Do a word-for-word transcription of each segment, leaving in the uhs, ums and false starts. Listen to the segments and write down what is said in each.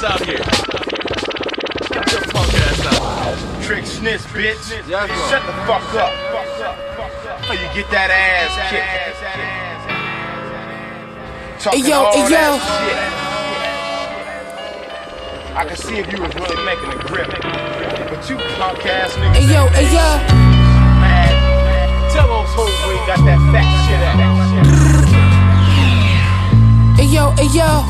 ass out here. Get your punk ass out. Trick snitch, bitch. Yes, bro. Shut the fuck up. Or you get that ass kicked. Talking Hey, yo, all hey, yo. that shit. I can see if you was really making a grip. But you punk ass niggas. Hey yo, hey yo. Man, tell those hoes we ain't got that fat shit at. Hey yo, hey yo.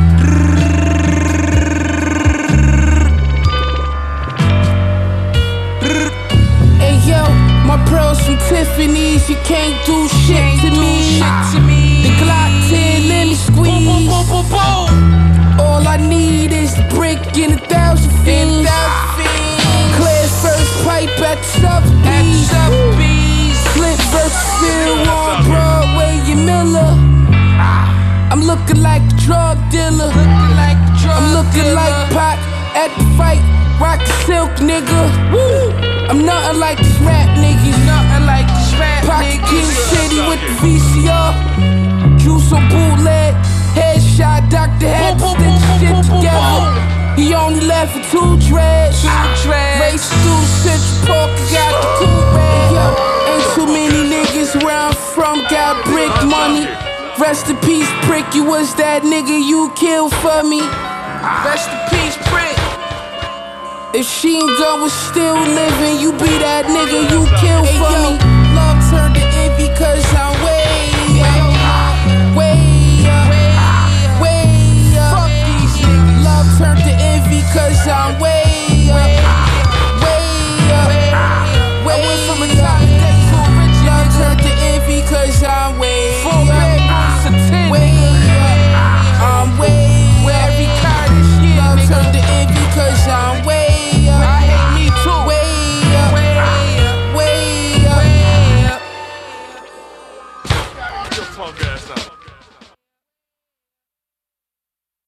Hey yo, my pearls from Tiffany's, you can't do shit to me. The Glock ten, let me squeeze. All I need is the brick and a thousand fiends. Clear first pipe at Sotheby's. Flint versus Phil on Broadway, you Miller. I'm looking like a drug dealer. I'm looking like Pac at the fight. Rock silk, nigga. Woo. I'm nothing like this rap niggas. Nothing like this rap Pocket King City with the V C R. Juice on bootleg. Headshot, Doctor had to stitch shit together. He only left for two dreads. Race through Central Park, I got the cool red. Yo, ain't too many niggas where I'm from got brick money. Rest in peace, prick. You was that nigga you killed for me. Rest in peace, prick. If she ain't gone was still living, you be that nigga you killed for me. Love turned to envy cause I'm way up, way up, way up. Fuck these niggas. Love turned to envy cause I'm way up, way up, way up. I went from a top deck to a rich. Love turned to envy cause I'm way up, way up. I'm way up. Every car this year, love turned to envy cause I'm way up. I hate me too. Way up, way up, way up. Get your punk ass out.